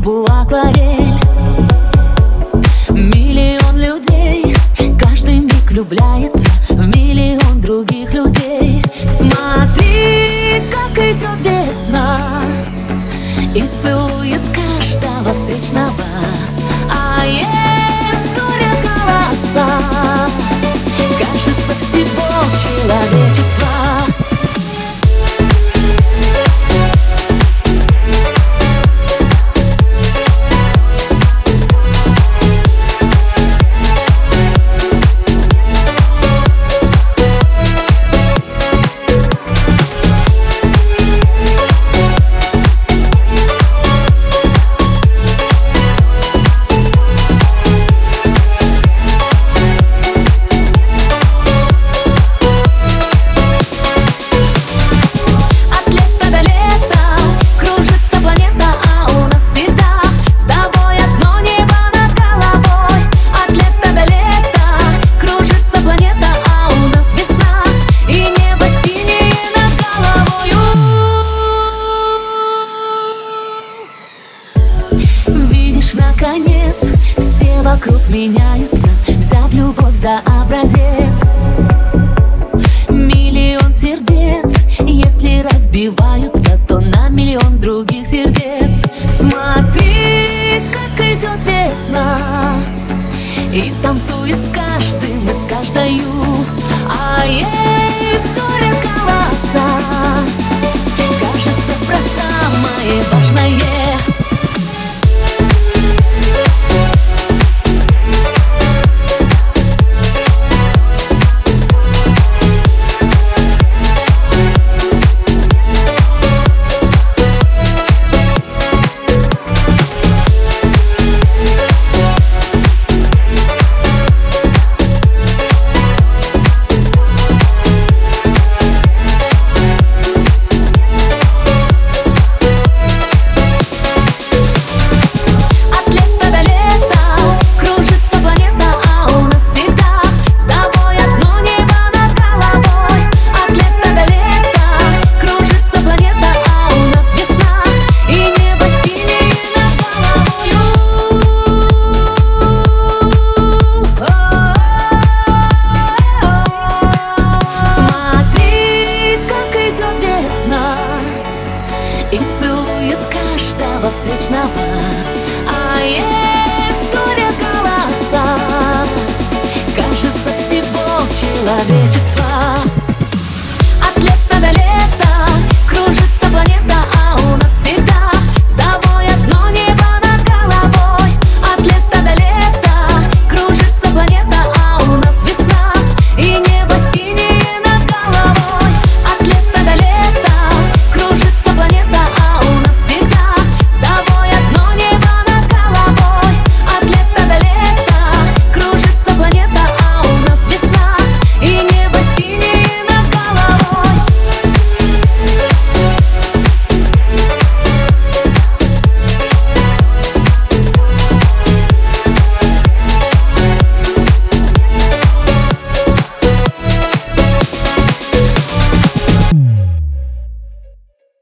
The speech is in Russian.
небу акварель. Миллион людей, каждый миг влюбляется в миллион других людей. Смотри, как идет весна и целует каждого встречного, а ей вторят голоса, кажется, всего человечества. Наконец, все вокруг меняются, взяв любовь за образец. Миллион сердец, если разбиваются, то на миллион других сердец. Смотри, как идет весна и танцует с каждым и с каждою, а ей вторят голоса, кажется, про самое важное. И целует каждого встречного, а ей вторят голоса, кажется, всего человечества.